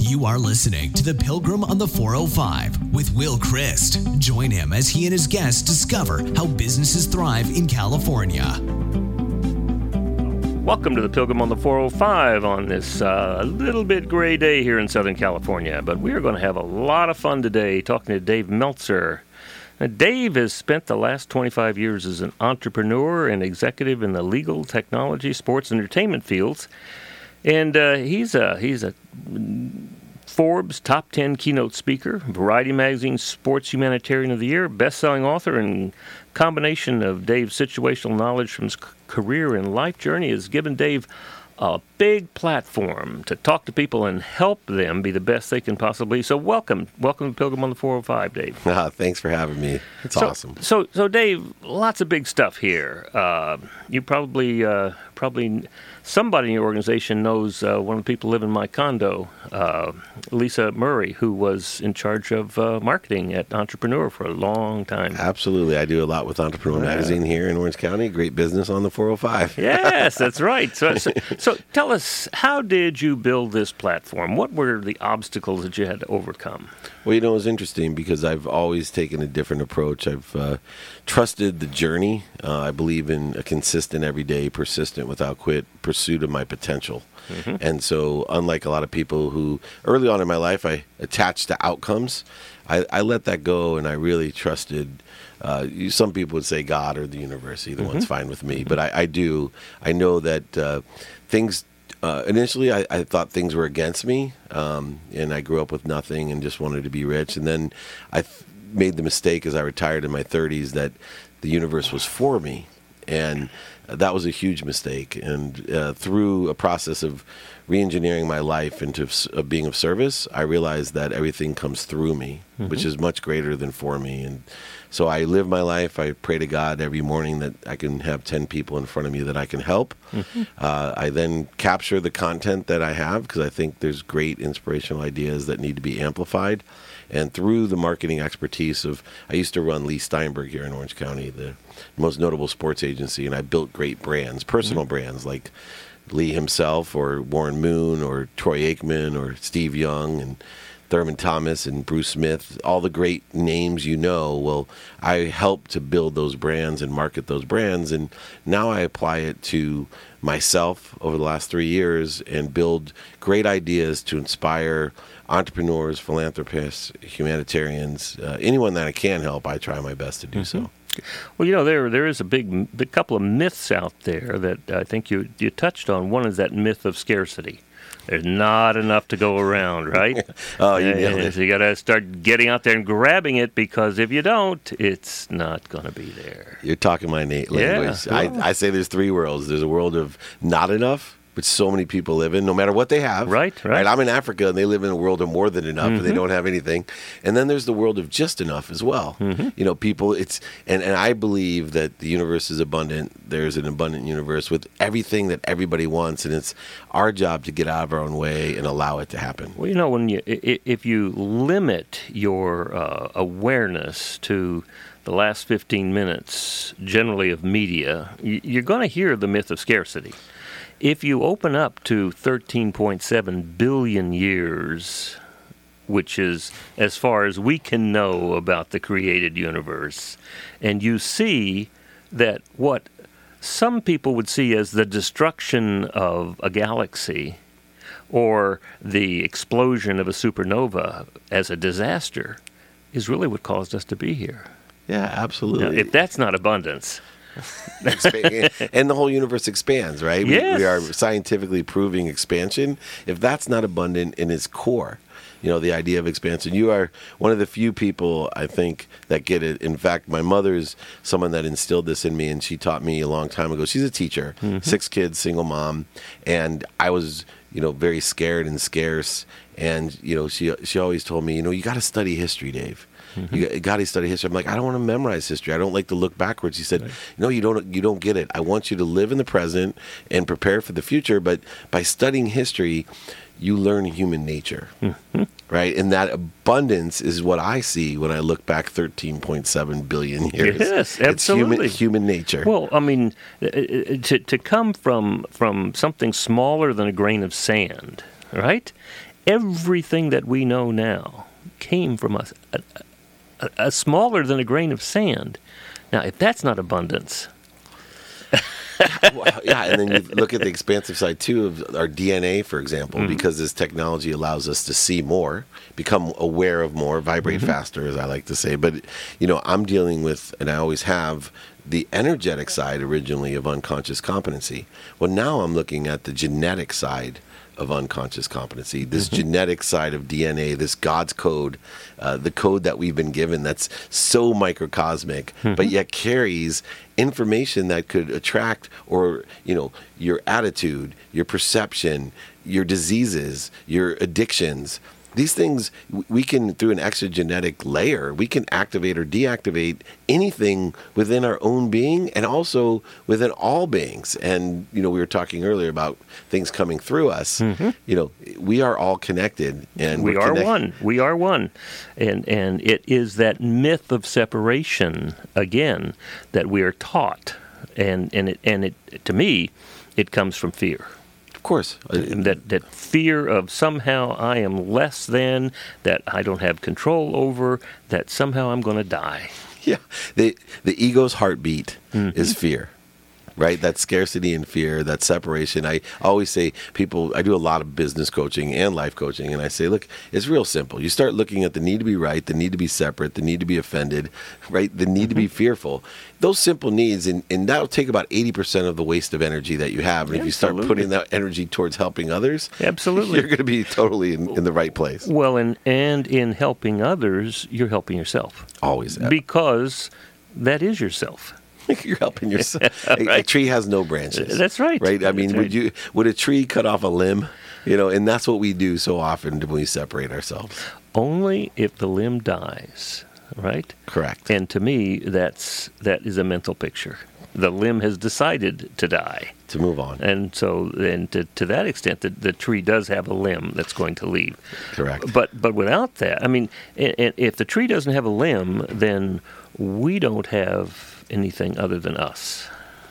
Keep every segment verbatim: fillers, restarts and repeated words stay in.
You are listening to The Pilgrim on the four oh five with Will Christ. Join him as he and his guests discover how businesses thrive in California. Welcome to The Pilgrim on the four oh five on this uh, little bit gray day here in Southern California. But we are going to have a lot of fun today talking to Dave Meltzer. Now, Dave has spent the last twenty-five years as an entrepreneur and executive in the legal, technology, sports, and entertainment fields. And uh, he's a he's a Forbes top ten keynote speaker, Variety Magazine Sports Humanitarian of the Year, best-selling author, and combination of Dave's situational knowledge from his career and life journey has given Dave a big platform to talk to people and help them be the best they can possibly be. So welcome. Welcome to Pilgrim on the four oh five, Dave. Ah, thanks for having me. It's so, awesome. So, so Dave, lots of big stuff here. Uh, you probably, uh, probably somebody in your organization knows uh, one of the people who live in my condo, uh, Lisa Murray, who was in charge of uh, marketing at Entrepreneur for a long time. Absolutely. I do a lot with Entrepreneur Yeah. Magazine here in Orange County. Great business on the four oh five. Yes, that's right. So, so, so tell us, how did you build this platform? What were the obstacles that you had to overcome? Well, you know, it's interesting because I've always taken a different approach. I've uh, trusted the journey. Uh, I believe in a consistent, everyday, persistent, without quit pursuit of my potential. Mm-hmm. And so, unlike a lot of people who early on in my life, I attached to outcomes, I, I let that go and I really trusted. Uh, you, some people would say God or the universe. Either mm-hmm. one's fine with me. But I, I do. I know that uh, things. Uh, initially, I, I thought things were against me, um, and I grew up with nothing and just wanted to be rich. And then I th- made the mistake as I retired in my thirties that the universe was for me, and that was a huge mistake. And uh, through a process of re-engineering my life into uh, being of service, I realized that everything comes through me, mm-hmm. which is much greater than for me. And so I live my life. I pray to God every morning that I can have ten people in front of me that I can help. Mm-hmm. Uh, I then capture the content that I have because I think there's great inspirational ideas that need to be amplified. And through the marketing expertise of, I used to run Lee Steinberg here in Orange County, the most notable sports agency, and I built great brands, personal mm-hmm. brands like Lee himself or Warren Moon or Troy Aikman or Steve Young and Thurman Thomas and Bruce Smith, all the great names you know. Well, I helped to build those brands and market those brands, and now I apply it to myself over the last three years and build great ideas to inspire entrepreneurs, philanthropists, humanitarians, uh, anyone that I can help. I try my best to do mm-hmm. so. Well, you know, there there is a big, big couple of myths out there that I think you you touched on. One is that myth of scarcity. There's not enough to go around, right? Oh, you nailed it. So you got to start getting out there and grabbing it, because if you don't, it's not going to be there. You're talking my na- language. Yeah. I, I say there's three worlds. There's a world of not enough, which so many people live in, no matter what they have. Right, right. right? I'm in Africa, and they live in a world of more than enough, Mm-hmm. and they don't have anything. And then there's the world of just enough as well. Mm-hmm. You know, people, it's, and, and I believe that the universe is abundant. There's an abundant universe with everything that everybody wants, and it's our job to get out of our own way and allow it to happen. Well, you know, when you if you limit your uh, awareness to the last fifteen minutes, generally of media, you're going to hear the myth of scarcity. If you open up to thirteen point seven billion years, which is as far as we can know about the created universe, and you see that what some people would see as the destruction of a galaxy or the explosion of a supernova as a disaster is really what caused us to be here. Yeah, absolutely. Now, if that's not abundance... And the whole universe expands, right? Yes. We, we are scientifically proving expansion. If that's not abundant in its core, you know, the idea of expansion, you are one of the few people, I think, that get it. In fact, my mother's someone that instilled this in me, and she taught me a long time ago. She's a teacher, mm-hmm. six kids, single mom, and I was, you know, very scared and scarce. And, you know, she she always told me, you know, you got to study history, Dave. Mm-hmm. You got to study history. I'm like, I don't want to memorize history. I don't like to look backwards. He said, right. No, you don't. You don't get it. I want you to live in the present and prepare for the future. But by studying history, you learn human nature, mm-hmm. right? And that abundance is what I see when I look back thirteen point seven billion years. Yes, it's absolutely. Human, human nature. Well, I mean, to to come from from something smaller than a grain of sand, right? everything that we know now came from a, a, a, a smaller than a grain of sand. Now, if that's not abundance. Well, yeah, and then you look at the expansive side too of our D N A, for example, mm-hmm. because this technology allows us to see more, become aware of more, vibrate mm-hmm. faster, as I like to say. But, you know, I'm dealing with, and I always have, the energetic side originally of unconscious competency. Well, now I'm looking at the genetic side of unconscious competency, this mm-hmm. genetic side of D N A, this God's code, uh, the code that we've been given that's so microcosmic, mm-hmm. but yet carries information that could attract, or, you know, your attitude, your perception, your diseases, your addictions. These things, we can, through an exogenetic layer, we can activate or deactivate anything within our own being and also within all beings. And, you know, we were talking earlier about things coming through us. Mm-hmm. You know, we are all connected. And we we're are connect- one. We are one. And, and it is that myth of separation, again, that we are taught. And, and, it, and it, to me, it comes from fear. Of course. That that fear of somehow I am less than, that I don't have control over, that somehow I'm going to die. Yeah. The the ego's heartbeat mm-hmm. is fear. Right? That scarcity and fear, that separation. I always say, people, I do a lot of business coaching and life coaching, and I say, look, it's real simple. You start looking at the need to be right, the need to be separate, the need to be offended, right? The need mm-hmm. to be fearful. Those simple needs, and, and that'll take about eighty percent of the waste of energy that you have. And yeah, if you start absolutely. putting that energy towards helping others, absolutely, you're going to be totally in, in the right place. Well, and, and in helping others, you're helping yourself. Always. Because that is yourself. You're helping yourself. right. a, a tree has no branches. That's right. Right. I mean, right. would you? Would a tree cut off a limb? You know, and that's what we do so often when we separate ourselves. Only if the limb dies. Right. Correct. And to me, that's that is a mental picture. The limb has decided to die. To move on. And so, and to, to that extent, the, the tree does have a limb that's going to leave. Correct. But but without that, I mean, if the tree doesn't have a limb, then we don't have anything other than us.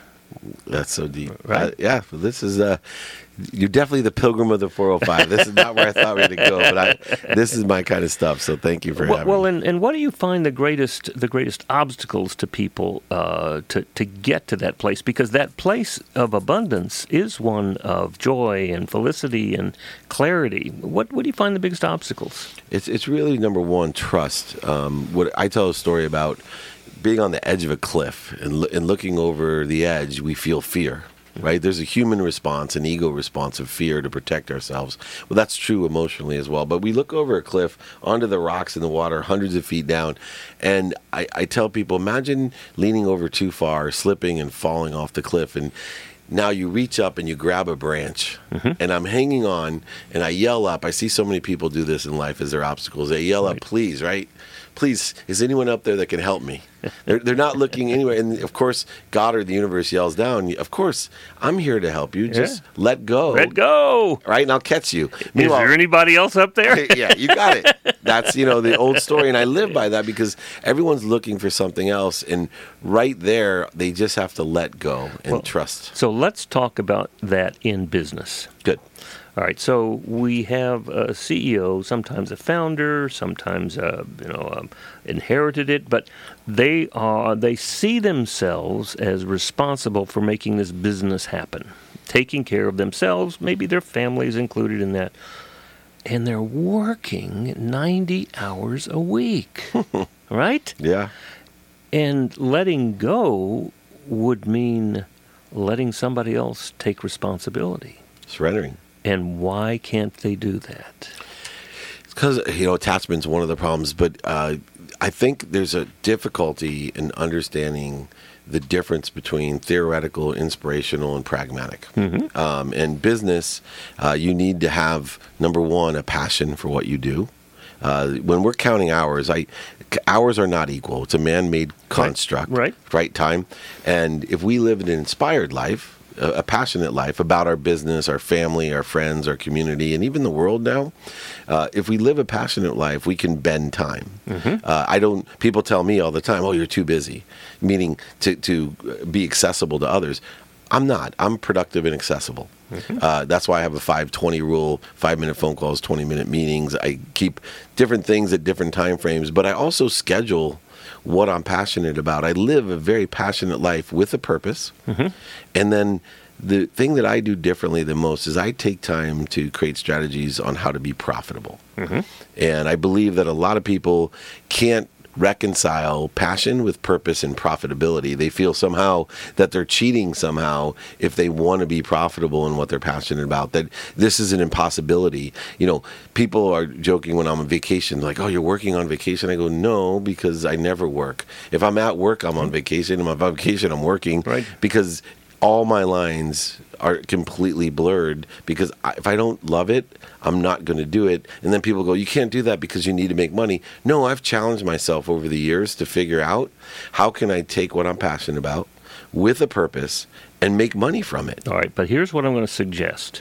That's so deep. Right? Uh, yeah, this is, uh, you're definitely the pilgrim of the four oh five. This is not where I thought we were going to go, but I, this is my kind of stuff, so thank you for well, having well, me. Well, and, and what do you find the greatest the greatest obstacles to people uh, to, to get to that place? Because that place of abundance is one of joy and felicity and clarity. What, what do you find the biggest obstacles? It's, it's really, number one, trust. Um, what I tell a story about being on the edge of a cliff and, and looking over the edge, we feel fear, right? There's a human response, an ego response of fear to protect ourselves. Well, that's true emotionally as well. But we look over a cliff onto the rocks in the water, hundreds of feet down. And I, I tell people, imagine leaning over too far, slipping and falling off the cliff. And now you reach up and you grab a branch, mm-hmm. and I'm hanging on, and I yell up. I see so many people do this in life as their obstacles. They yell right. up, please, right? Please, is anyone up there that can help me? They're, they're not looking anywhere. And, of course, God or the universe yells down, of course, I'm here to help you. Just yeah. let go. Let go. Right? And I'll catch you. Is there anybody else up there? Yeah, you got it. That's, you know, the old story. And I live by that because everyone's looking for something else. And right there, they just have to let go and well, trust. So let's talk about that in business. Good. All right, so we have a C E O, sometimes a founder, sometimes uh, you know um, inherited it, but they are they see themselves as responsible for making this business happen, taking care of themselves, maybe their families included in that, and they're working ninety hours a week, right? Yeah. And letting go would mean letting somebody else take responsibility. Surrendering. And why can't they do that? It's because, you know, attachment's one of the problems, but uh, I think there's a difficulty in understanding the difference between theoretical, inspirational, and pragmatic. Mm-hmm. Um, in business, uh, you need to have, number one, a passion for what you do. Uh, when we're counting hours, I hours are not equal. It's a man-made construct, right? Right. Right time. And if we live an inspired life, a passionate life about our business, our family, our friends, our community, and even the world now, uh, if we live a passionate life, we can bend time. Mm-hmm. Uh, I don't. People tell me all the time, "Oh, you're too busy," meaning to to be accessible to others. I'm not. I'm productive and accessible. Mm-hmm. Uh, that's why I have a five twenty rule, five-minute phone calls, twenty-minute meetings. I keep different things at different time frames, but I also schedule what I'm passionate about. I live a very passionate life with a purpose. Mm-hmm. And then the thing that I do differently than most is I take time to create strategies on how to be profitable. Mm-hmm. And I believe that a lot of people can't reconcile passion with purpose and profitability. They feel somehow that they're cheating somehow if they want to be profitable in what they're passionate about, that this is an impossibility. You know, people are joking when I'm on vacation, like, oh, you're working on vacation. I go, no, because I never work. If I'm at work, I'm on vacation. If I'm on vacation, I'm working. Right. Because all my lines are completely blurred, because I, if I don't love it, I'm not going to do it. And then people go, you can't do that because you need to make money. No, I've challenged myself over the years to figure out how can I take what I'm passionate about with a purpose and make money from it. All right, but here's what I'm going to suggest.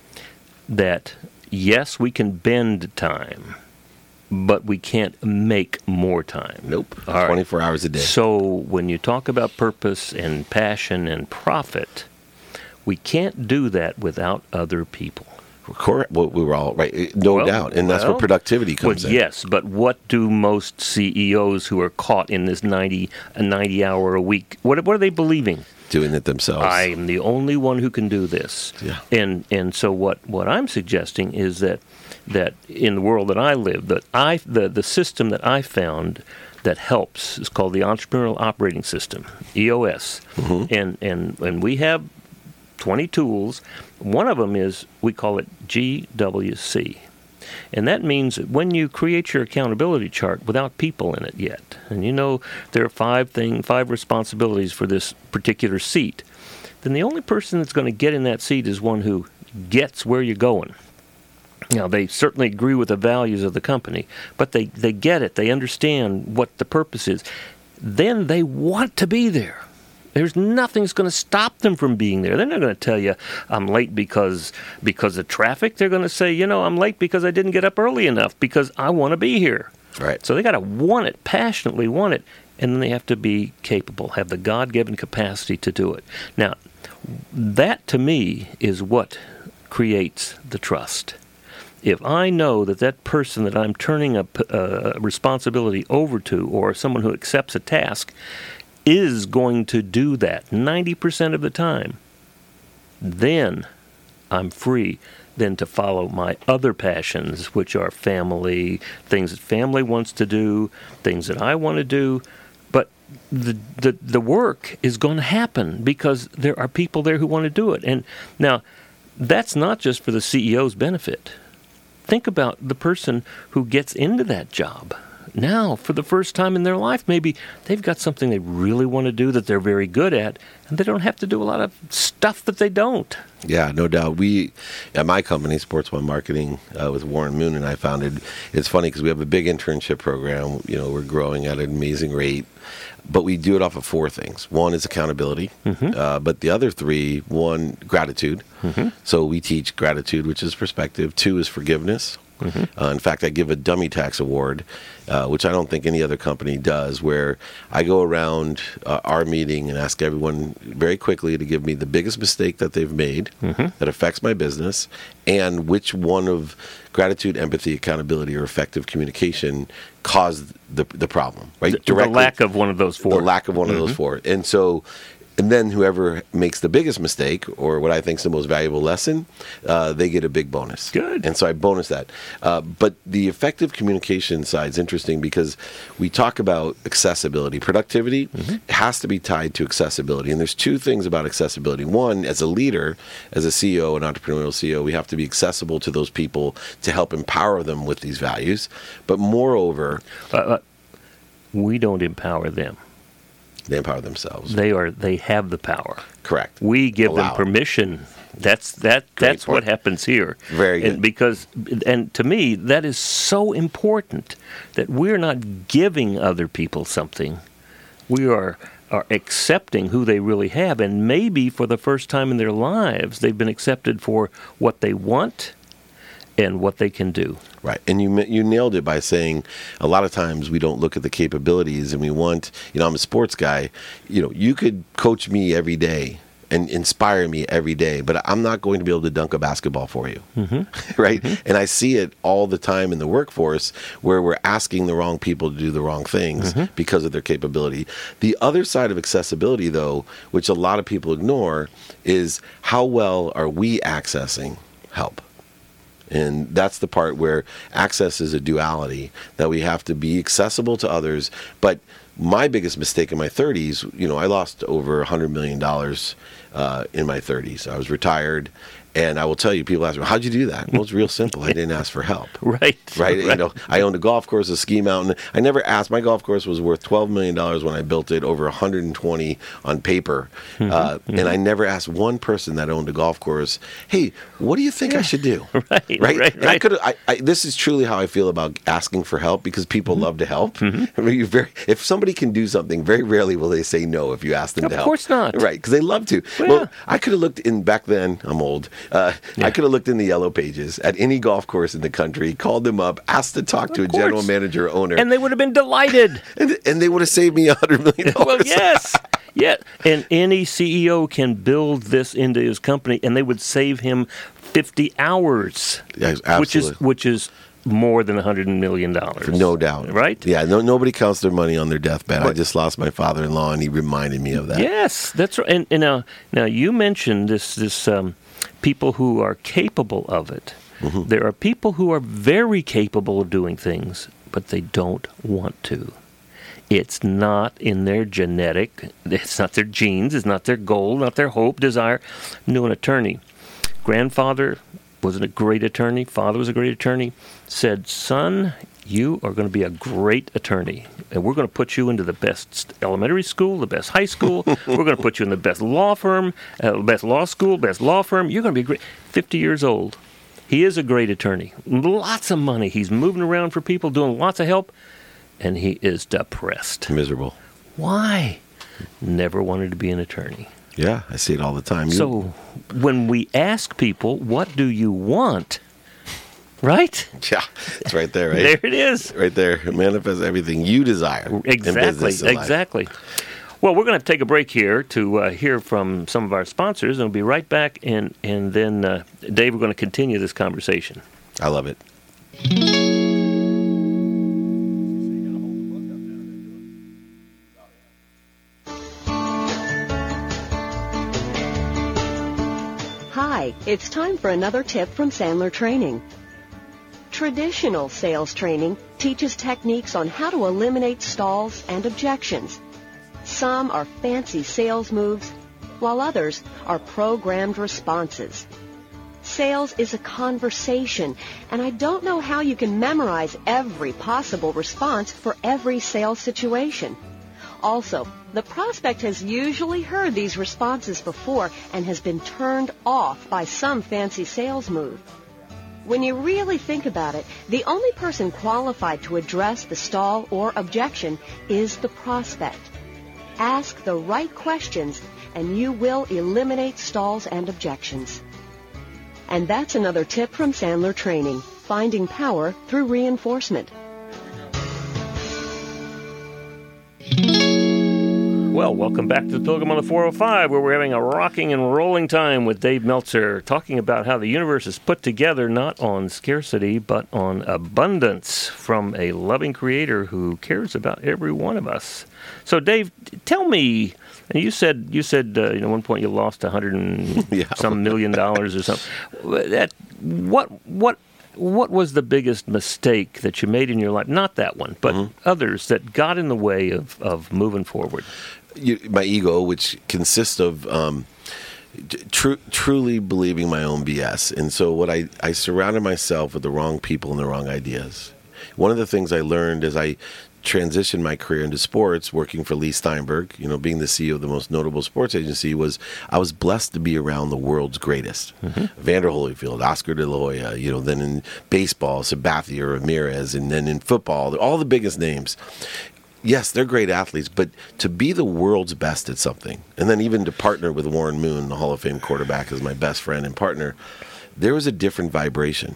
That, yes, we can bend time, but we can't make more time. Nope. All twenty-four right. hours a day. So when you talk about purpose and passion and profit, we can't do that without other people. Correct. Well, we were all right, no well, doubt, and that's well, where productivity comes well, in. Yes, but what do most C E Os who are caught in this ninety a ninety hour a week? What what are they believing? Doing it themselves. I am the only one who can do this. Yeah. And and so what, what I'm suggesting is that that in the world that I live, that I the the system that I found that helps is called the Entrepreneurial Operating System, E O S, mm-hmm. and and and we have twenty tools. One of them is, we call it G W C. And that means that when you create your accountability chart without people in it yet, and you know there are five thing, five responsibilities for this particular seat, then the only person that's going to get in that seat is one who gets where you're going. Now, they certainly agree with the values of the company, but they, they get it. They understand what the purpose is. Then they want to be there. There's nothing that's going to stop them from being there. They're not going to tell you, I'm late because because of traffic. They're going to say, you know, I'm late because I didn't get up early enough because I want to be here. Right. So they got to want it, passionately want it, and then they have to be capable, have the God-given capacity to do it. Now, that to me is what creates the trust. If I know that that person that I'm turning a, a responsibility over to, or someone who accepts a task, is going to do that ninety percent of the time, then I'm free then to follow my other passions, which are family, things that family wants to do, things that I want to do. But the the, the work is going to happen because there are people there who want to do it. And now, that's not just for the C E O's benefit. Think about the person who gets into that job. Now, for the first time in their life, maybe they've got something they really want to do that they're very good at, and they don't have to do a lot of stuff that they don't. Yeah, no doubt. We, at my company, Sports One Marketing, uh, with Warren Moon and I founded, it's funny because we have a big internship program. You know, we're growing at an amazing rate, but we do it off of four things. One is accountability, mm-hmm. uh, but the other three, one, gratitude. Mm-hmm. So we teach gratitude, which is perspective. Two is forgiveness. Mm-hmm. Uh, in fact, I give a dummy tax award, uh, which I don't think any other company does, where I go around uh, our meeting and ask everyone very quickly to give me the biggest mistake that they've made mm-hmm. that affects my business, and which one of gratitude, empathy, accountability, or effective communication caused the the problem, right? The, the lack of one of those four. The lack of one mm-hmm. of those four. And so... And then whoever makes the biggest mistake, or what I think is the most valuable lesson, uh, they get a big bonus. Good. And so I bonus that. Uh, but the effective communication side is interesting because we talk about accessibility. Productivity mm-hmm. has to be tied to accessibility. And there's two things about accessibility. One, as a leader, as a C E O, an entrepreneurial C E O, we have to be accessible to those people to help empower them with these values. But moreover... Uh, uh, we don't empower them. They empower themselves. They are. They have the power. Correct. We give Allow. them permission. That's that. Great that's point. what happens here. Very good. And because, and to me, that is so important that we're not giving other people something. We are are accepting who they really have, and maybe for the first time in their lives, they've been accepted for what they want and what they can do. Right. And you you nailed it by saying a lot of times we don't look at the capabilities, and we want, you know, I'm a sports guy. You know, you could coach me every day and inspire me every day, but I'm not going to be able to dunk a basketball for you. Mm-hmm. Right? Mm-hmm. And I see it all the time in the workforce where we're asking the wrong people to do the wrong things Mm-hmm. because of their capability. The other side of accessibility, though, which a lot of people ignore, is how well are we accessing help? And that's the part where access is a duality, that we have to be accessible to others. But my biggest mistake in my thirties, you know, I lost over one hundred million dollars uh, in my thirties. I was retired. And I will tell you, people ask me, how'd you do that? Well, it's real simple. I didn't ask for help. Right. Right. Right. You know, I owned a golf course, a ski mountain. I never asked. My golf course was worth twelve million dollars when I built it, over one hundred twenty on paper. Mm-hmm. Uh, Mm-hmm. And I never asked one person that owned a golf course, hey, what do you think I should do? Right. Right. Right. And I Right. could. I, I, this is truly how I feel about asking for help, because people Mm-hmm. love to help. I mean, you very, if somebody can do something, very rarely will they say no if you ask them Of to help. course not. Right. Because they love to. Well, Well, yeah. I could have looked in back then. I'm old. Uh, Yeah. I could have looked in the yellow pages at any golf course in the country, called them up, asked to talk to Of a general course. manager or owner, And they would have been delighted. and, and they would have saved me a hundred million dollars. Well, yes. Yeah. And any C E O can build this into his company, and they would save him fifty hours, Yes, which is absolutely. which is more than one hundred million dollars. No doubt. Right? Yeah, no, nobody counts their money on their deathbed. I Right. just lost my father-in-law, and he reminded me of that. Yes, that's right. And, and now, now you mentioned this this um, people who are capable of it. Mm-hmm. There are people who are very capable of doing things, but they don't want to. It's not in their genetic. It's not their genes. It's not their goal. Not their hope, desire. I knew an attorney. Grandfather was a great attorney. Father was a great attorney. Said, son, you are going to be a great attorney, and we're going to put you into the best elementary school, the best high school. We're going to put you in the best law firm, uh, best law school, best law firm. You're going to be great. fifty years old. He is a great attorney. Lots of money. He's moving around for people, doing lots of help, and he is depressed. Miserable. Why? Never wanted to be an attorney. Yeah, I see it all the time. You- So when we ask people, what do you want? Right? yeah, it's right there, right? There it is. Right there. It manifests everything you desire. in Exactly. business and life. Exactly. Well, we're going to take a break here to uh, hear from some of our sponsors, and we'll be right back. And and then uh, Dave, we're going to continue this conversation. I love it. Hi, it's time for another tip from Sandler Training. Traditional sales training teaches techniques on how to eliminate stalls and objections. Some are fancy sales moves, while others are programmed responses. Sales is a conversation, and I don't know how you can memorize every possible response for every sales situation. Also, the prospect has usually heard these responses before and has been turned off by some fancy sales move. When you really think about it, the only person qualified to address the stall or objection is the prospect. Ask the right questions, and you will eliminate stalls and objections. And that's another tip from Sandler Training, finding power through reinforcement. Well, welcome back to the Pilgrim on the four oh five, where we're having a rocking and rolling time with Dave Meltzer, talking about how the universe is put together not on scarcity, but on abundance from a loving creator who cares about every one of us. So, Dave, tell me, and you said you said uh, you know, at one point you lost a hundred and Yeah. some million dollars or something. That what what what was the biggest mistake that you made in your life? Not that one, but Mm-hmm. others that got in the way of, of moving forward. You, my ego, which consists of um, tr- truly believing my own B S. And so what I, I surrounded myself with the wrong people and the wrong ideas. One of the things I learned as I transitioned my career into sports, working for Lee Steinberg, you know, being the C E O of the most notable sports agency, was I was blessed to be around the world's greatest. Mm-hmm. Vander Holyfield, Oscar De La Hoya, you know, then in baseball, Sabathia Ramirez, and then in football, all the biggest names. Yes, they're great athletes, but to be the world's best at something, and then even to partner with Warren Moon, the Hall of Fame quarterback, as my best friend and partner, there was a different vibration.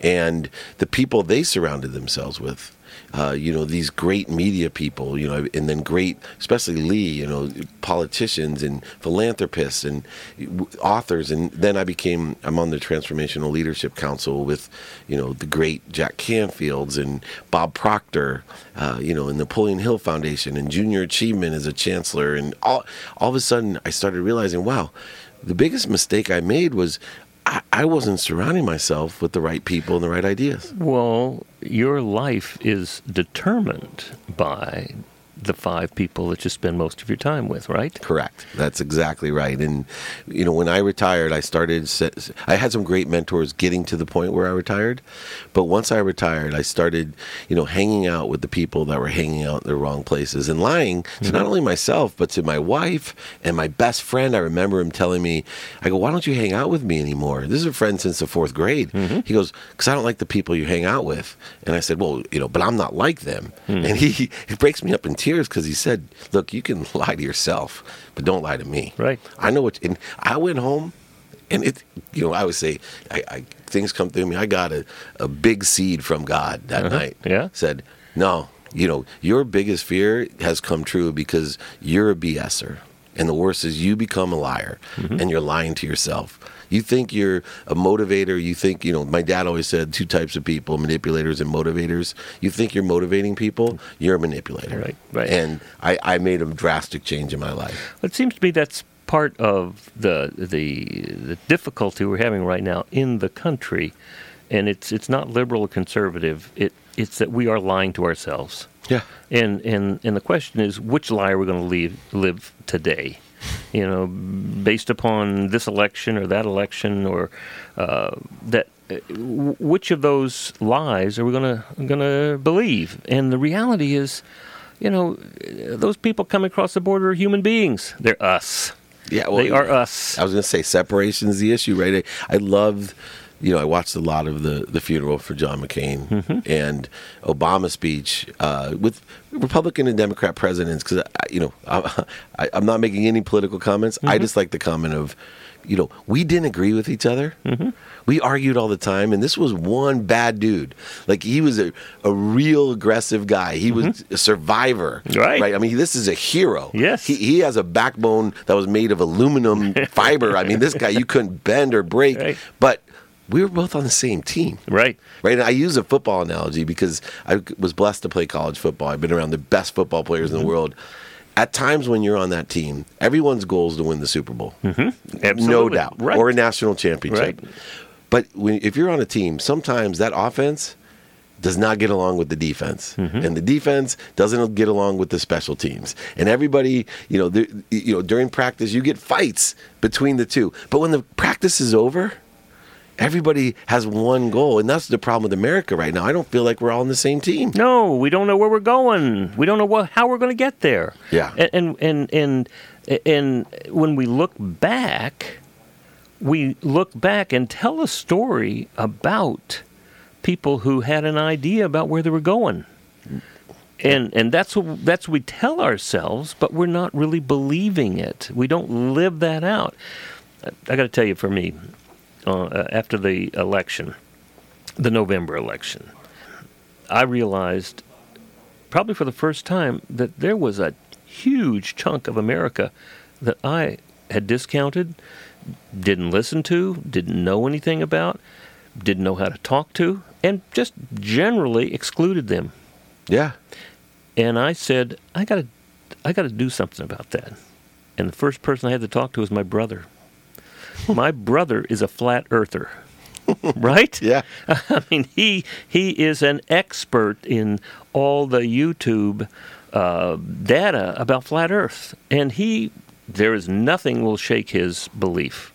and the people they surrounded themselves with. Uh, you know, these great media people, you know, and then great, especially Lee, you know, politicians and philanthropists and authors. And then I became, I'm on the Transformational Leadership Council with, you know, the great Jack Canfields and Bob Proctor, uh, you know, and the Napoleon Hill Foundation and Junior Achievement as a chancellor. And all, all of a sudden I started realizing, wow, the biggest mistake I made was I, I wasn't surrounding myself with the right people and the right ideas. Well, your life is determined by the five people that you spend most of your time with, right? Correct. That's exactly right. And, you know, when I retired, I started, I had some great mentors getting to the point where I retired. But once I retired, I started, you know, hanging out with the people that were hanging out in the wrong places and lying to mm-hmm. not only myself, but to my wife and my best friend. I remember him telling me, I go, why don't you hang out with me anymore? This is a friend since the fourth grade. Mm-hmm. He goes, because I don't like the people you hang out with. And I said, well, you know, but I'm not like them. Mm-hmm. And he, he breaks me up in tears because he said, look, you can lie to yourself, but don't lie to me. Right. I know what, and I went home and it, you know, I would say, I, I things come through me. I got a, a big seed from God that uh-huh. night. Yeah. Said, no, you know, your biggest fear has come true because you're a BSer. And the worst is you become a liar mm-hmm. and you're lying to yourself. You think you're a motivator. You think, you know, my dad always said two types of people, manipulators and motivators. You think you're motivating people, you're a manipulator. Right, right. And I, I made a drastic change in my life. It seems to me that's part of the the the difficulty we're having right now in the country. And it's it's not liberal or conservative. It it's that we are lying to ourselves. Yeah. And and and the question is, which lie are we going to leave, live today? You know, based upon this election or that election, or uh, that, uh, which of those lies are we going to going to believe? And the reality is, you know, those people coming across the border are human beings. They're us. Yeah, well, they are us. I was going to say separation is the issue, right? I, I loved. You know, I watched a lot of the, the funeral for John McCain mm-hmm. and Obama's speech uh, with Republican and Democrat presidents. Because, you know, I, I, I'm not making any political comments. Mm-hmm. I just like the comment of, you know, we didn't agree with each other. Mm-hmm. We argued all the time. And this was one bad dude. Like, he was a, a real aggressive guy. He mm-hmm. was a survivor. Right. Right. I mean, this is a hero. Yes. He, he has a backbone that was made of aluminum fiber. I mean, this guy, you couldn't bend or break. Right. But we were both on the same team. Right. Right. And I use a football analogy because I was blessed to play college football. I've been around the best football players mm-hmm. in the world. At times when you're on that team, everyone's goal is to win the Super Bowl. Mm-hmm. Absolutely. No doubt. Right. Or a national championship. Right. But when, if you're on a team, sometimes that offense does not get along with the defense. Mm-hmm. And the defense doesn't get along with the special teams. And everybody, you know, the, you know, during practice, you get fights between the two. But when the practice is over, everybody has one goal, and that's the problem with America right now. I don't feel like we're all on the same team. No, we don't know where we're going. We don't know what, how we're going to get there. Yeah. And, and and and and when we look back, we look back and tell a story about people who had an idea about where they were going. And and that's what that's what we tell ourselves, but we're not really believing it. We don't live that out. I got to tell you, for me, Uh, after the election, the November election, I realized, probably for the first time, that there was a huge chunk of America that I had discounted, didn't listen to, didn't know anything about, didn't know how to talk to, and just generally excluded them. Yeah. And I said, I got to, I got to do something about that. And the first person I had to talk to was my brother. My brother is a flat earther, right? Yeah. I mean, he he is an expert in all the YouTube uh, data about flat Earth, and he there is nothing will shake his belief.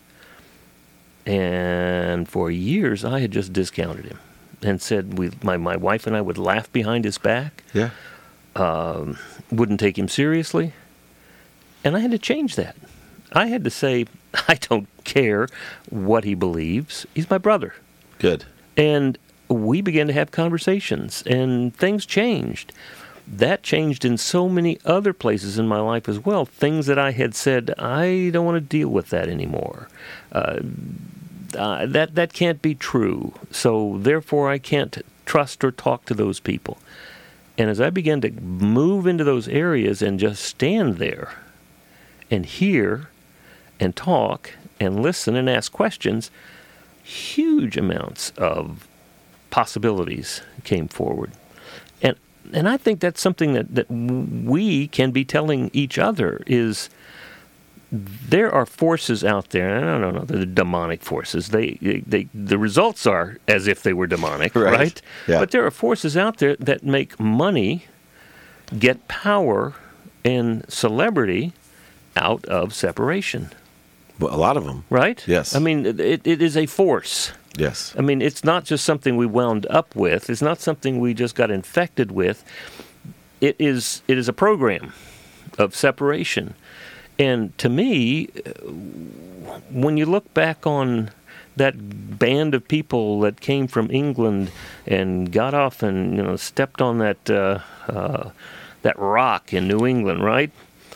And for years, I had just discounted him and said we my my wife and I would laugh behind his back. Yeah. Um, wouldn't take him seriously, and I had to change that. I had to say, I don't care what he believes. He's my brother. Good. And we began to have conversations, and things changed. That changed in so many other places in my life as well. Things that I had said, I don't want to deal with that anymore. Uh, uh, that that can't be true. So therefore, I can't trust or talk to those people. And as I began to move into those areas and just stand there and hear and talk and listen and ask questions, huge amounts of possibilities came forward. And and I think that's something that, that we can be telling each other is there are forces out there, and I don't know, they're demonic forces. They, they, they the results are as if they were demonic, right? right? Yeah. But there are forces out there that make money, get power, and celebrity out of separation. Well, a lot of them. Right? Yes. I mean, it, it is a force. Yes. I mean, it's not just something we wound up with. It's not something we just got infected with. It is it is a program of separation. And to me, when you look back on that band of people that came from England and got off and, you know, stepped on that uh, uh, that rock in New England, right?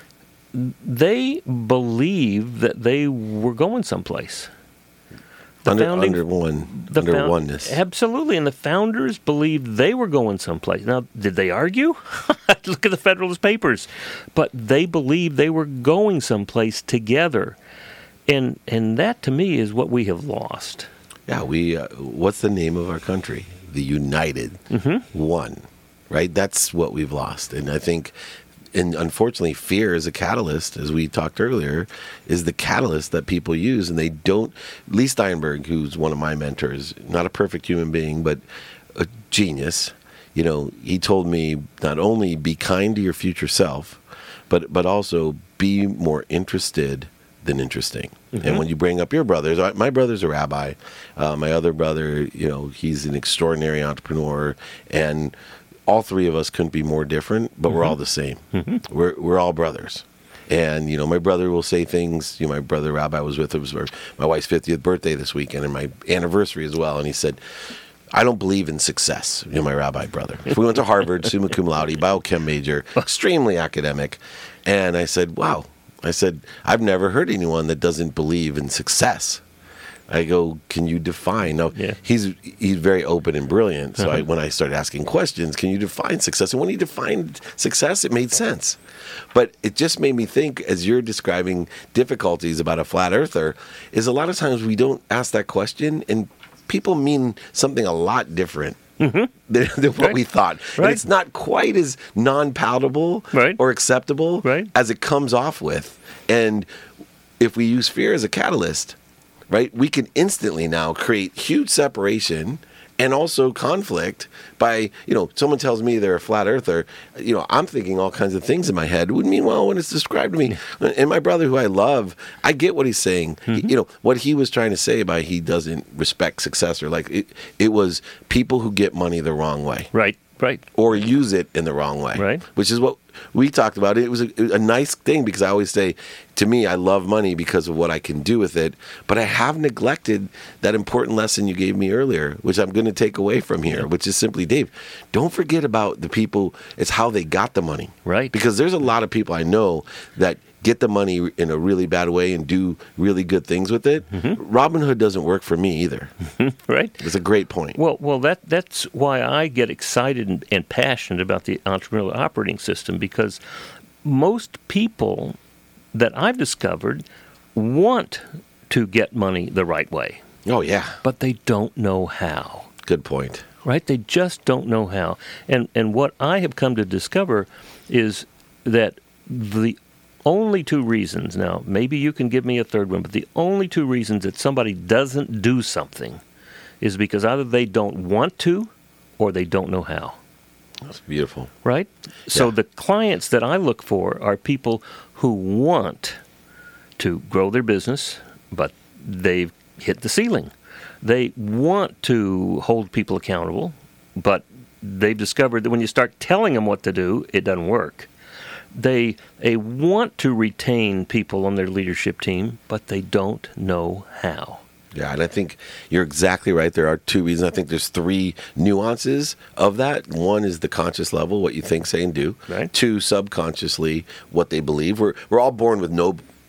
They believed that they were going someplace. The under, founding, under one, the under found, oneness. Absolutely, and the founders believed they were going someplace. Now, did they argue? Look at the Federalist Papers. But they believed they were going someplace together. And and that, to me, is what we have lost. Yeah, we. Uh, what's the name of our country? The United Mm-hmm. One, right? That's what we've lost. And I think... And unfortunately, fear is a catalyst, as we talked earlier, is the catalyst that people use. And they don't... Lee Steinberg, who's one of my mentors, not a perfect human being, but a genius, you know, he told me not only be kind to your future self, but but also be more interested than interesting. Mm-hmm. And when you bring up your brothers, I, my brother's a rabbi. Uh, my other brother, you know, he's an extraordinary entrepreneur. And... all three of us couldn't be more different, but mm-hmm. we're all the same. Mm-hmm. We're we're all brothers. And, you know, my brother will say things. You know, my brother Rabbi was with us for my wife's fiftieth birthday this weekend and my anniversary as well. And he said, I don't believe in success. You know, my rabbi brother. We went to Harvard, summa cum laude, biochem major, extremely academic. And I said, wow. I said, I've never heard anyone that doesn't believe in success. I go, can you define? Now, yeah. he's he's very open and brilliant. So uh-huh. I, when I started asking questions, can you define success? And when he defined success, it made sense. But it just made me think, as you're describing difficulties about a flat earther, is a lot of times we don't ask that question, and people mean something a lot different. Mm-hmm. Than, than what right. we thought. Right. And it's not quite as non-palatable right. or acceptable right. as it comes off with. And if we use fear as a catalyst, right, we can instantly now create huge separation and also conflict by, you know, someone tells me they're a flat earther, you know, I'm thinking all kinds of things in my head. It wouldn't mean well when it's described to me. And my brother, who I love, I get what he's saying. Mm-hmm. He, you know, what he was trying to say by he doesn't respect success, or like it, it was people who get money the wrong way. Right, right. Or use it in the wrong way. Right. Which is what we talked about. It was a, a nice thing because I always say, to me, I love money because of what I can do with it. But I have neglected that important lesson you gave me earlier, which I'm going to take away from here, which is simply, Dave, don't forget about the people. It's how they got the money. Right. Because there's a lot of people I know that get the money in a really bad way and do really good things with it. Mm-hmm. Robinhood doesn't work for me either. Right. It's a great point. Well, well, that that's why I get excited and, and passionate about the entrepreneurial operating system, because most people that I've discovered want to get money the right way. Oh, yeah. But they don't know how. Good point. Right? They just don't know how. And and what I have come to discover is that the only two reasons, now maybe you can give me a third one, but the only two reasons that somebody doesn't do something is because either they don't want to or they don't know how. That's beautiful. Right? So Yeah. the clients that I look for are people who want to grow their business, but they've hit the ceiling. They want to hold people accountable, but they've discovered that when you start telling them what to do, it doesn't work. They they want to retain people on their leadership team, but they don't know how. Yeah, and I think you're exactly right. There are two reasons. I think there's three nuances of that. One is the conscious level, what you think, say, and do. Right. Two, subconsciously, what they believe. We're we're all born with no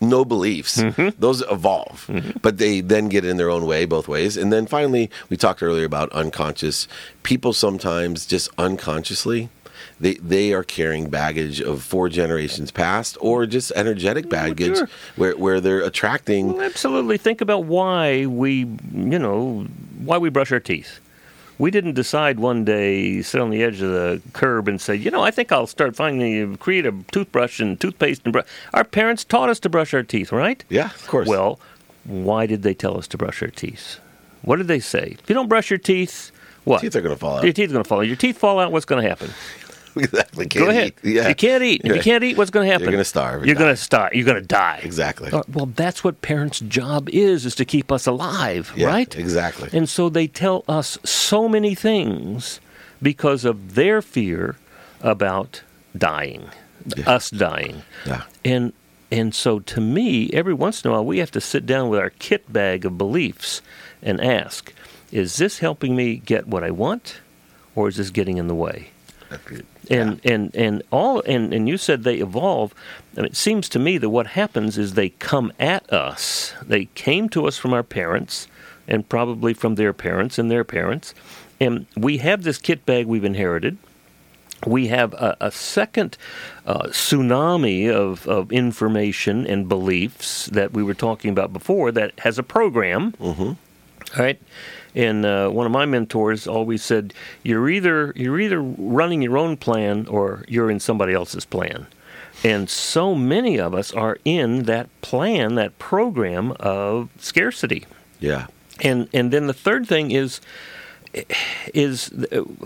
no beliefs. Mm-hmm. Those evolve, mm-hmm. but they then get in their own way both ways. And then finally, we talked earlier about unconscious. People sometimes just unconsciously, they they are carrying baggage of four generations past, or just energetic baggage sure. where where they're attracting. Well, absolutely. Think about why we, you know, why we brush our teeth. We didn't decide one day, sit on the edge of the curb and say, you know, I think I'll start finding, create a toothbrush and toothpaste. and brush. Our parents taught us to brush our teeth, right? Yeah, of course. Well, why did they tell us to brush our teeth? What did they say? If you don't brush your teeth, what? Teeth are going to fall out. Your teeth are going to fall out. Your teeth fall out, what's going to happen? Exactly. Can't Go ahead. Eat. Yeah. You can't eat. If you can't eat, what's going to happen? You're going to starve. You're going to starve. You're going to die. Exactly. Uh, well, that's what parents' job is, is to keep us alive, yeah, right? Exactly. And so they tell us so many things because of their fear about dying, yeah. us dying. Yeah. And and so to me, every once in a while, we have to sit down with our kit bag of beliefs and ask, is this helping me get what I want, or is this getting in the way? Agreed. And, yeah. and and all and, and you said they evolve. I mean, it seems to me that what happens is they come at us. They came to us from our parents, and probably from their parents and their parents. And we have this kit bag we've inherited. We have a, a second uh, tsunami of, of information and beliefs that we were talking about before that has a program. Mm-hmm. All right. And uh, one of my mentors always said, "You're either you're either running your own plan or you're in somebody else's plan." And so many of us are in that plan, that program of scarcity. Yeah. And and then the third thing is is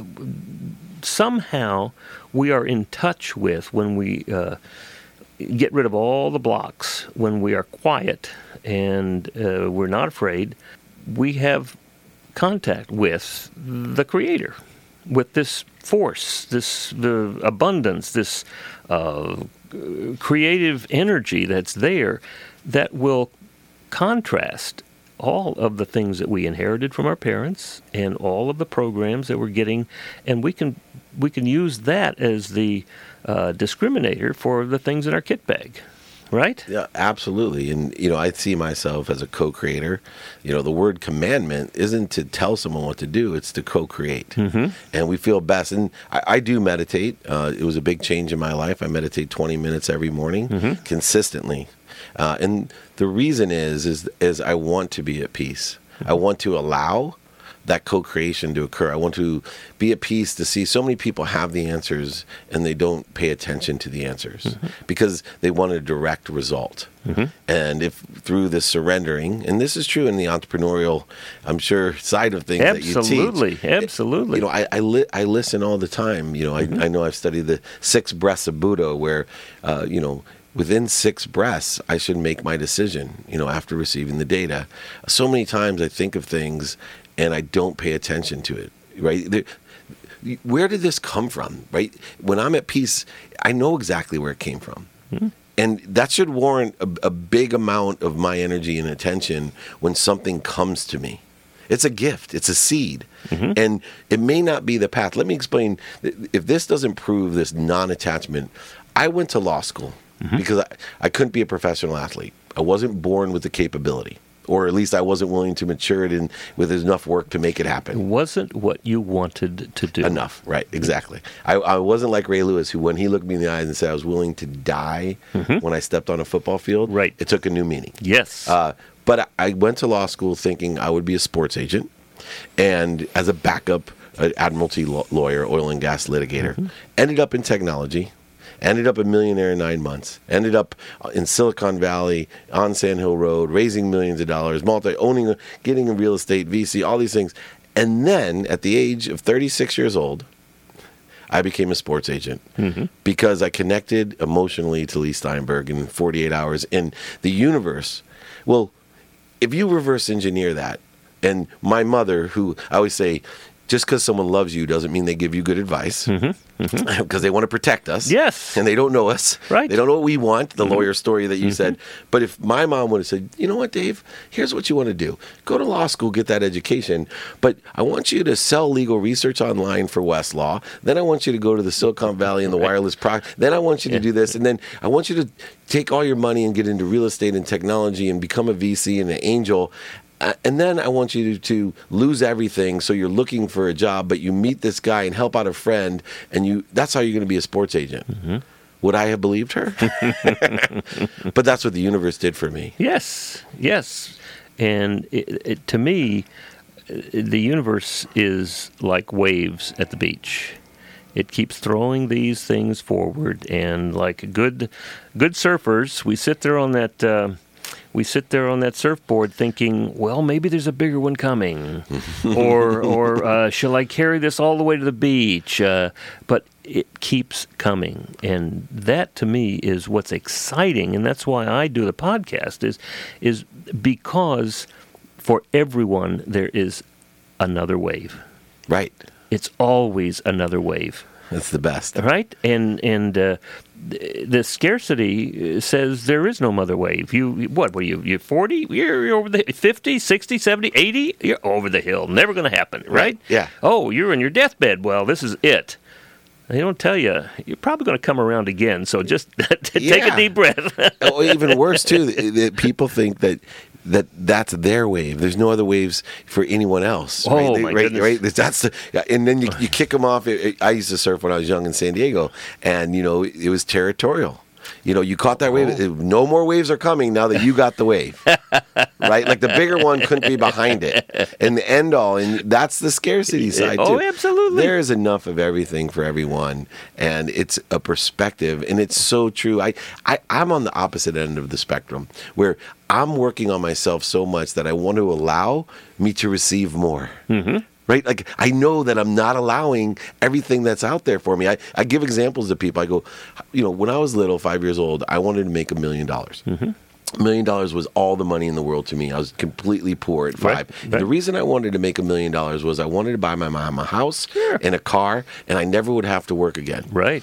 somehow we are in touch with when we uh, get rid of all the blocks, when we are quiet and uh, we're not afraid. We have contact with the Creator, with this force, this the abundance, this uh, creative energy that's there that will contrast all of the things that we inherited from our parents and all of the programs that we're getting, and we can we can use that as the uh, discriminator for the things in our kit bag. Right? Yeah, absolutely. And, you know, I see myself as a co-creator. You know, the word commandment isn't to tell someone what to do, it's to co-create. Mm-hmm. And we feel best. And I, I do meditate. Uh, it was a big change in my life. I meditate twenty minutes every morning, mm-hmm. consistently. Uh, and the reason is, is, is I want to be at peace. Mm-hmm. I want to allow that co-creation to occur. I want to be at peace to see so many people have the answers and they don't pay attention to the answers mm-hmm. because they want a direct result. Mm-hmm. And if through this surrendering, and this is true in the entrepreneurial, I'm sure, side of things absolutely, that you teach. Absolutely. You know, I I, li- I listen all the time. You know, mm-hmm. I, I know I've studied the six breaths of Buddha where, uh, you know, within six breaths, I should make my decision, you know, after receiving the data. So many times I think of things and I don't pay attention to it, right? There, where did this come from, right? When I'm at peace, I know exactly where it came from. Mm-hmm. And that should warrant a, a big amount of my energy and attention when something comes to me. It's a gift. It's a seed. Mm-hmm. And it may not be the path. Let me explain. If this doesn't prove this non-attachment, I went to law school mm-hmm. because I, I couldn't be a professional athlete. I wasn't born with the capability. Or at least I wasn't willing to mature it in with enough work to make it happen. It wasn't what you wanted to do. Enough, right, exactly. I, I wasn't like Ray Lewis, who when he looked me in the eyes and said I was willing to die mm-hmm. when I stepped on a football field, right. it took a new meaning. Yes. Uh, but I went to law school thinking I would be a sports agent and as a backup uh, admiralty lawyer, oil and gas litigator. Mm-hmm. Ended up in technology. Ended up a millionaire in nine months. Ended up in Silicon Valley on Sand Hill Road, raising millions of dollars, multi owning, a, getting a real estate, V C, all these things. And then at the age of thirty-six years old, I became a sports agent mm-hmm. because I connected emotionally to Lee Steinberg in forty-eight hours. And the universe, well, if you reverse engineer that, and my mother, who I always say, just because someone loves you doesn't mean they give you good advice, because mm-hmm. mm-hmm. they want to protect us. Yes. And they don't know us. Right. They don't know what we want, the mm-hmm. lawyer story that you mm-hmm. said. But if my mom would have said, you know what, Dave, here's what you want to do. Go to law school, get that education, but I want you to sell legal research online for Westlaw. Then I want you to go to the Silicon Valley and the right. wireless product. Then I want you to do this. And then I want you to take all your money and get into real estate and technology and become a V C and an angel. Uh, and then I want you to, to lose everything, so you're looking for a job, but you meet this guy and help out a friend, and you that's how you're going to be a sports agent. Mm-hmm. Would I have believed her? But that's what the universe did for me. Yes, yes. And it, it, to me, the universe is like waves at the beach. It keeps throwing these things forward, and like good, good surfers, we sit there on that. Uh, We sit there on that surfboard thinking, well, maybe there's a bigger one coming. or or uh, shall I carry this all the way to the beach? Uh, but it keeps coming. And that, to me, is what's exciting. And that's why I do the podcast, is is because for everyone there is another wave. Right. It's always another wave. That's the best. Right? And and uh, the scarcity says there is no mother wave. You what were you? You're forty? You're, you're over the fifty, sixty, seventy, eighty? You're over the hill. Never going to happen, right? Right? Yeah. Oh, you're in your deathbed. Well, this is it. They don't tell you. You're probably going to come around again. So just take Yeah. a deep breath. Oh, even worse too, that that people think that that that's their wave. There's no other waves for anyone else. Oh, right? They- my right, goodness. Right? That's the, and then you, you kick them off. It- it- I used to surf when I was young in San Diego, and you know it was territorial. You know, you caught that wave. Oh. No more waves are coming now that you got the wave, right? Like the bigger one couldn't be behind it, and the end all, and that's the scarcity side too. Oh, absolutely. There is enough of everything for everyone, and it's a perspective, and it's so true. I, I I'm on the opposite end of the spectrum, where I'm working on myself so much that I want to allow me to receive more. Mm-hmm. Right? Like, I know that I'm not allowing everything that's out there for me. I, I give examples to people. I go, you know, when I was little, five years old, I wanted to make a million dollars. A million dollars was all the money in the world to me. I was completely poor at five. Right, right. The reason I wanted to make a million dollars was I wanted to buy my mom a house Sure. and a car, and I never would have to work again. Right.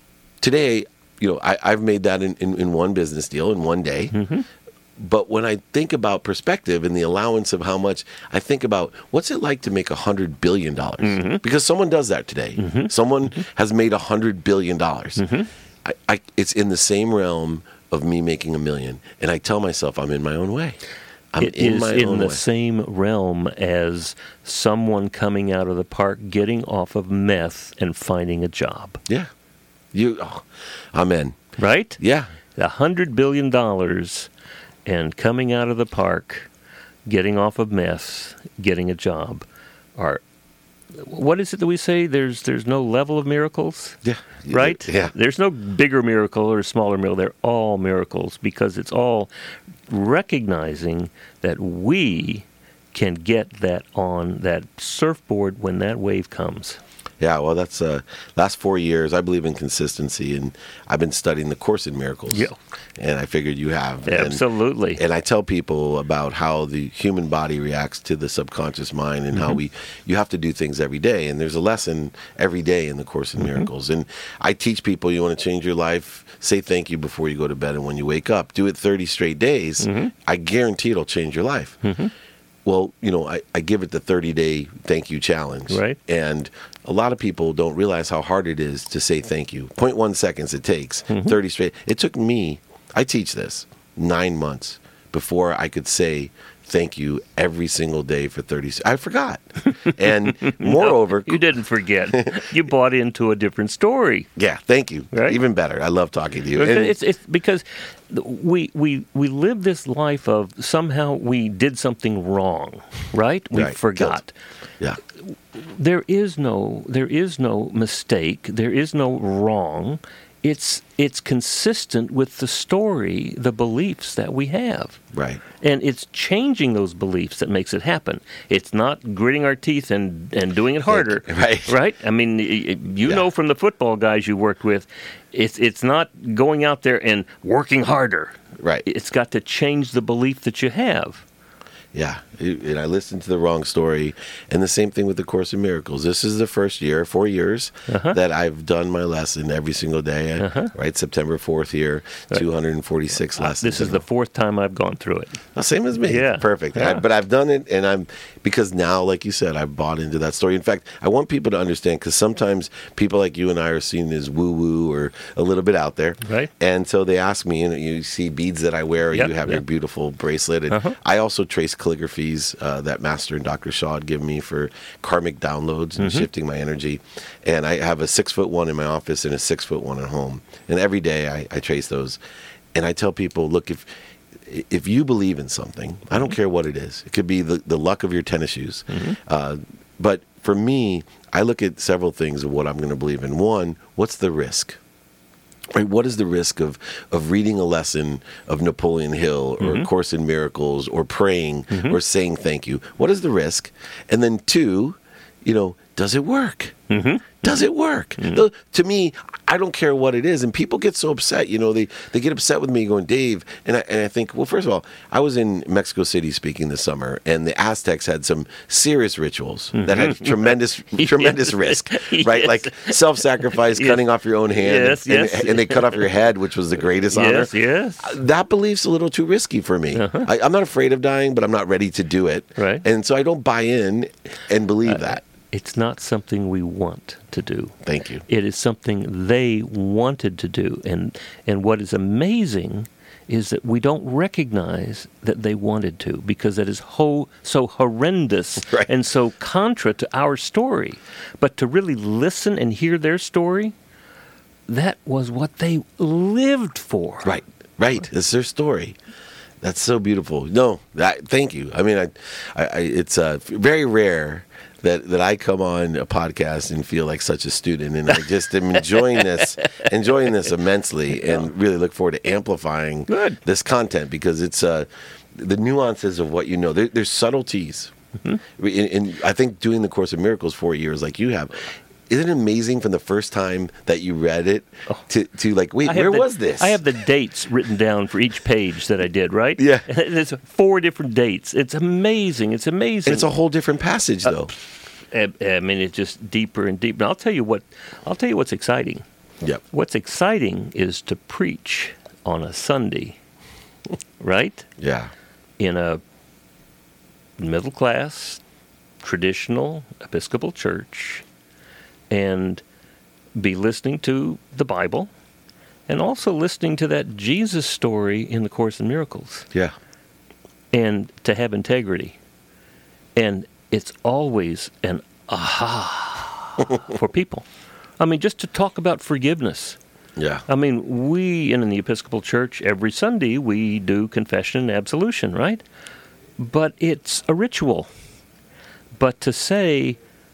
Today, you know, I, I've made that in, in, in one business deal in one day. Mm-hmm. But when I think about perspective and the allowance of how much, I think about what's it like to make one hundred billion dollars? Mm-hmm. Because someone does that today. Mm-hmm. Someone mm-hmm. has made one hundred billion dollars. Mm-hmm. I, I, it's in the same realm of me making a million. And I tell myself I'm in my own way. I'm It in is my in own the way. same realm as someone coming out of the park, getting off of meth, and finding a job. Yeah. You, oh, amen. Right? Yeah. A hundred billion dollars, and coming out of the park, getting off of meth, getting a job, are. What is it that we say? There's there's no level of miracles. Yeah. Right? Yeah. There's no bigger miracle or smaller miracle. They're all miracles because it's all recognizing that we can get that on that surfboard when that wave comes. Yeah, well, that's uh, last four years. I believe in consistency, and I've been studying the Course in Miracles. Yeah. And I figured you have. And- Absolutely. And, I tell people about how the human body reacts to the subconscious mind, and Mm-hmm. how we you have to do things every day. And there's a lesson every day in the Course in Mm-hmm. Miracles. And I teach people, you want to change your life, say thank you before you go to bed and when you wake up. Do it thirty straight days. Mm-hmm. I guarantee it'll change your life. Mm-hmm. Well, you know, I, I give it the thirty-day thank you challenge. Right. And a lot of people don't realize how hard it is to say thank you. zero point one seconds it takes, Mm-hmm. thirty straight. It took me, I teach this, nine months before I could say thank you every single day for thirty. I forgot. And moreover, You didn't forget. You bought into a different story. yeah, thank you. Right. Even better. I love talking to you. And- It's, it's because we, we, we live this life of somehow we did something wrong, right? We Right. forgot. yeah. There is no there is no mistake. There is no wrong. It's it's consistent with the story, the beliefs that we have. Right. And it's changing those beliefs that makes it happen. It's not gritting our teeth and, and doing it harder. Right. Right? I mean, y- y- you Yeah. know from the football guys you worked with, it's it's not going out there and working harder. Right. It's got to change the belief that you have. Yeah, and I listened to the wrong story. And the same thing with the Course in Miracles. This is the first year, four years, uh-huh. that I've done my lesson every single day. Uh-huh. Right, September fourth here, right. two hundred forty-six lessons. This is the fourth time I've gone through it. Oh, same as me. Yeah, perfect. Yeah. I, but I've done it, and I'm because now, like you said, I've bought into that story. In fact, I want people to understand because sometimes people like you and I are seen as woo-woo or a little bit out there, right? And so they ask me, and you see beads that I wear, or yep, you have yep. your beautiful bracelet, and uh-huh. I also trace calligraphies uh, that Master and Doctor Shaw had given me for karmic downloads and mm-hmm. shifting my energy. And I have a six foot one in my office and a six foot one at home. And every day I, I trace those. And I tell people, look, if if you believe in something, I don't care what it is. It could be the, the luck of your tennis shoes. Mm-hmm. Uh, but for me, I look at several things of what I'm going to believe in. One, what's the risk? Right, what is the risk of, of reading a lesson of Napoleon Hill or mm-hmm. A Course in Miracles or praying mm-hmm. or saying thank you? What is the risk? And then two, you know, does it work? Mm-hmm. Does it work? Mm-hmm. The, to me, I don't care what it is. And people get so upset. You know, they, they get upset with me going, Dave. And I, and I think, well, first of all, I was in Mexico City speaking this summer, and the Aztecs had some serious rituals mm-hmm. that had tremendous tremendous risk, right? Yes. Like self-sacrifice, yes. cutting off your own hand, yes, and, yes. and they cut off your head, which was the greatest yes, honor. Yes, yes. That belief's a little too risky for me. Uh-huh. I, I'm not afraid of dying, but I'm not ready to do it. Right. And so I don't buy in and believe uh, that. It's not something we want to do. Thank you. It is something they wanted to do. And and what is amazing is that we don't recognize that they wanted to because that is ho- so horrendous right. and so contra to our story. But to really listen and hear their story, that was what they lived for. Right, right. It's their story. That's so beautiful. No, that, thank you. I mean, I, I, I it's uh, very rare that, that I come on a podcast and feel like such a student, and I just am enjoying this, enjoying this immensely, and really look forward to amplifying Good. this content because it's uh, the nuances of what you know. There, there's subtleties, mm-hmm. in, in I think doing the Course in Miracles four years like you have. Isn't it amazing from the first time that you read it to, to like, wait, where the, was this? I have the dates written down for each page that I did, right? Yeah. There's four different dates. It's amazing. It's amazing. And it's a whole different passage, though. Uh, I, I mean, it's just deeper and deeper. I'll tell you what. I'll tell you what's exciting. Yep. What's exciting is to preach on a Sunday, right? Yeah. In a middle class, traditional Episcopal church. And be listening to the Bible and also listening to that Jesus story in the Course in Miracles. Yeah. And to have integrity. And it's always an aha for people. I mean, just to talk about forgiveness. Yeah. I mean, we in the Episcopal Church, every Sunday, we do confession and absolution, right? But it's a ritual. But to say,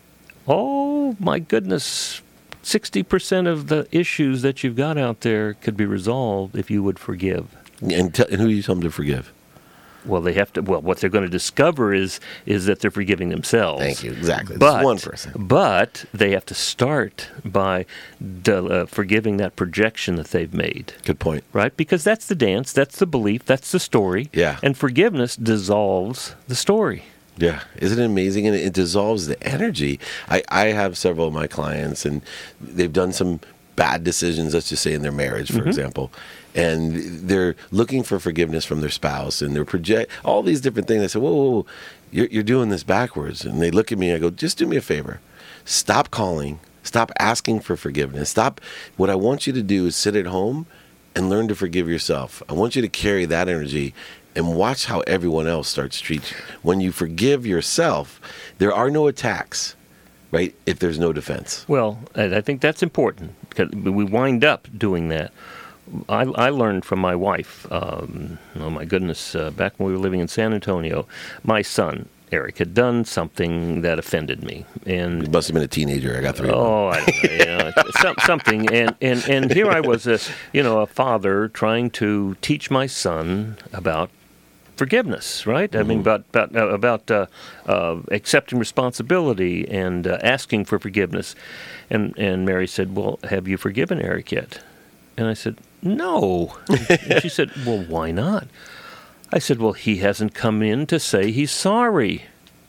oh, my goodness, sixty percent of the issues that you've got out there could be resolved if you would forgive. And, t- and who do you tell them to forgive? Well, they have to. Well, what they're going to discover is is that they're forgiving themselves. Thank you. Exactly. But, That's one person. But they have to start by de- uh, forgiving that projection that they've made. Good point. Right? Because that's the dance, that's the belief, that's the story. Yeah. And forgiveness dissolves the story. Yeah. Isn't it amazing? And it, it dissolves the energy. I, I have several of my clients, and they've done some bad decisions, let's just say in their marriage, for mm-hmm. example. And they're looking for forgiveness from their spouse, and they're project all these different things. I say, whoa, whoa, whoa, you're, you're doing this backwards. And they look at me, and I go, just do me a favor. Stop calling. Stop asking for forgiveness. Stop. What I want you to do is sit at home and learn to forgive yourself. I want you to carry that energy and watch how everyone else starts to treat you. When you forgive yourself, there are no attacks, right, if there's no defense. Well, I think that's important, because we wind up doing that. I, I learned from my wife, um, oh my goodness, uh, back when we were living in San Antonio, my son, Eric, had done something that offended me. And he must have been a teenager. I got three. Oh, I don't know, you know, some, something. And, and, and here I was, a, you know, a father trying to teach my son about forgiveness, right? Mm-hmm. I mean, about about uh, about uh, uh, accepting responsibility and uh, asking for forgiveness. And and Mary said, "Well, have you forgiven Eric yet?" And I said, "No." And she said, "Well, why not?" I said, well, he hasn't come in to say he's sorry.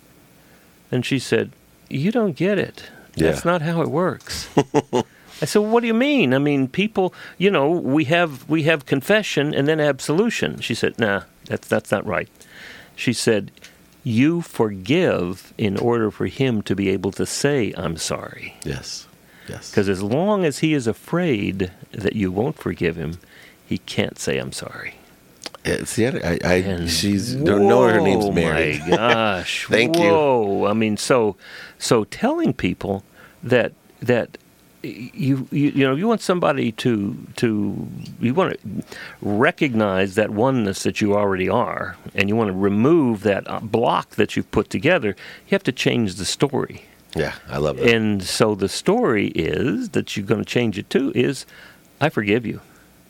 And she said, you don't get it. That's Yeah. not how it works. I said, well, what do you mean? I mean, people, you know, we have we have confession and then absolution. She said, nah, that's that's not right. She said, you forgive in order for him to be able to say, I'm sorry. Yes. Yes. Because as long as he is afraid that you won't forgive him, he can't say, I'm sorry. It's the other. I, I And she's don't know her name's whoa, Mary. My gosh! Thank you. Whoa! I mean, so so telling people that that you you you know you want somebody to to you want to recognize that oneness that you already are, and you want to remove that block that you've put together. You have to change the story. Yeah, I love that. And so the story is that you're going to change it to is, I forgive you.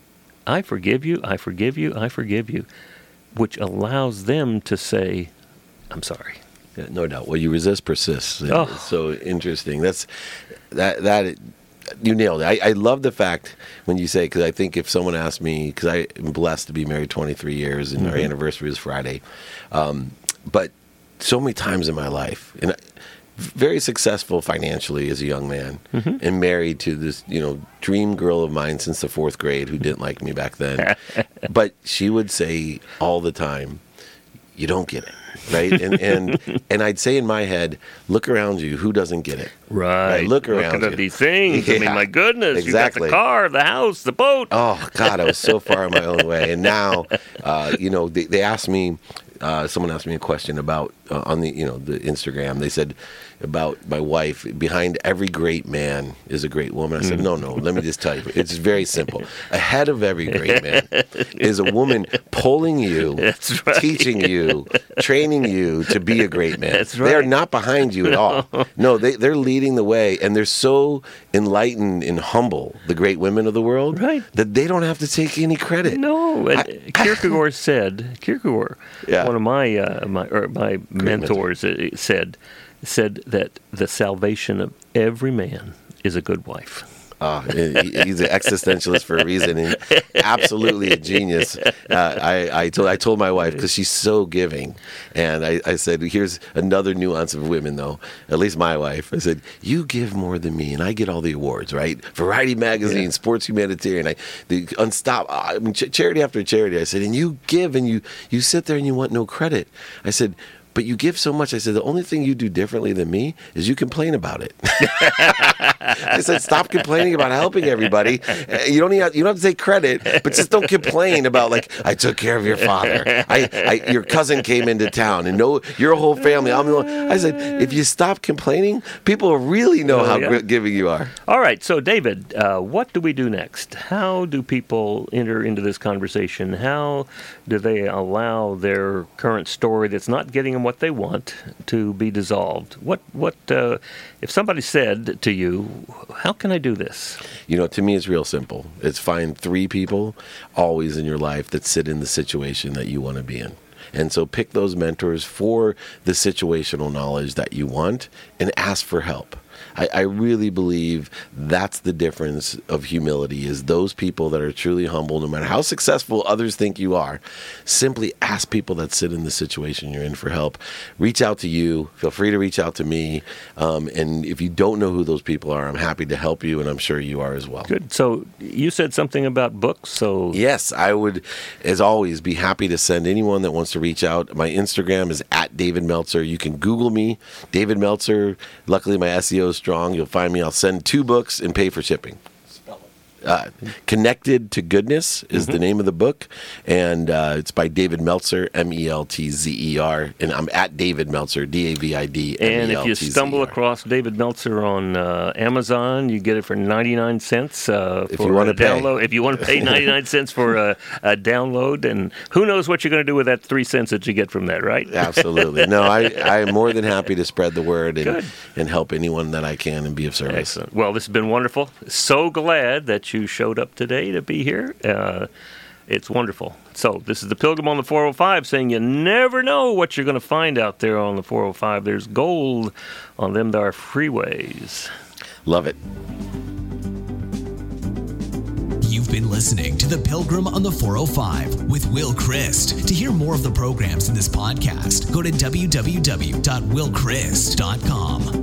I forgive you, I forgive you, I forgive you, which allows them to say, I'm sorry. Yeah, no doubt. Well, you resist persists. Oh. It's so interesting. That's that that you nailed it. I, I love the fact when you say, because I think if someone asked me, because I am blessed to be married twenty-three years and Mm-hmm. our anniversary is Friday, um, but so many times in my life, and I, very successful financially as a young man, Mm-hmm. and married to this, you know, dream girl of mine since the fourth grade who didn't like me back then. But she would say all the time, "You don't get it." Right? And and and I'd say in my head, look around you, who doesn't get it? Right. Look around Looking you. at these things. I mean, Yeah, my goodness. exactly. You got the car, the house, the boat. Oh God, I was so far in my own way. And now, uh, you know, they, they asked me. Uh, someone asked me a question about uh, on the you know the Instagram. They said about my wife. Behind every great man is a great woman. I said, no, no. Let me just tell you, it's very simple. Ahead of every great man is a woman pulling you, That's right. teaching you, training you to be a great man. That's They are right. not behind you at all. No, they they're leading the way, and they're so enlightened and humble. The great women of the world, Right. that they don't have to take any credit. No, and I- Kierkegaard said, Kierkegaard, Yeah. one of my uh, my or my mentors, uh, said said that the salvation of every man is a good wife. Oh, he- he's an existentialist for a reason, and absolutely a genius. Uh, I, I told I told my wife, because she's so giving, and I, I said, here's another nuance of women, though. At least my wife. I said, you give more than me, and I get all the awards, right? Variety magazine, Yeah. Sports Humanitarian, I the unstop, I mean, ch- charity after charity. I said, and you give, and you you sit there and you want no credit. I said, but you give so much. I said, the only thing you do differently than me is you complain about it. I said, stop complaining about helping everybody. Uh, You don't even have, you don't have to take credit, but just don't complain about, like, I took care of your father. I, I your cousin came into town, and no, your whole family. I'm the one. I said, if you stop complaining, people will really know Oh, how yeah. gr- giving you are. All right, so David, uh, what do we do next? How do people enter into this conversation? How do they allow their current story that's not getting them what they want to be dissolved? What what uh, if somebody said to you, how can I do this? You know, to me, it's real simple. It's find three people always in your life that sit in the situation that you want to be in. And so pick those mentors for the situational knowledge that you want and ask for help. I, I really believe that's the difference of humility, is those people that are truly humble, no matter how successful others think you are. Simply ask people that sit in the situation you're in for help. Reach out to you. Feel free to reach out to me. Um, and if you don't know who those people are, I'm happy to help you, and I'm sure you are as well. Good. So you said something about books. So Yes, I would, as always, be happy to send anyone that wants to reach out. My Instagram is at David Meltzer. You can Google me, David Meltzer. Luckily, my S E O is strong. You'll find me. I'll send two books and pay for shipping. Uh, Connected to Goodness is the name of the book, and uh, it's by David Meltzer, M E L T Z E R, and I'm at David Meltzer, D A V I D M E L T Z E R. And if you stumble across David Meltzer on uh, Amazon, you get it for ninety-nine cents uh, If for you wanna a pay. download. If you want to pay ninety-nine cents for a, a download, and who knows what you're going to do with that three cents that you get from that, right? Absolutely. No, I, I'm more than happy to spread the word and, Good. and help anyone that I can and be of service. Excellent. Well, this has been wonderful. So glad that you showed up today to be here. Uh, it's wonderful. So this is the Pilgrim on the four oh five saying you never know what you're going to find out there on the four oh five. There's gold on them there freeways. Love it. You've been listening to The Pilgrim on the four oh five with Will Christ. To hear more of the programs in this podcast, go to w w w dot will christ dot com.